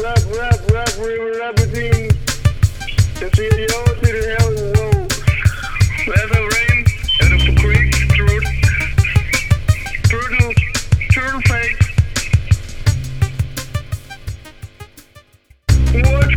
between the CEO to the hell of the world. There's a rain, and a creek, turtle face. What?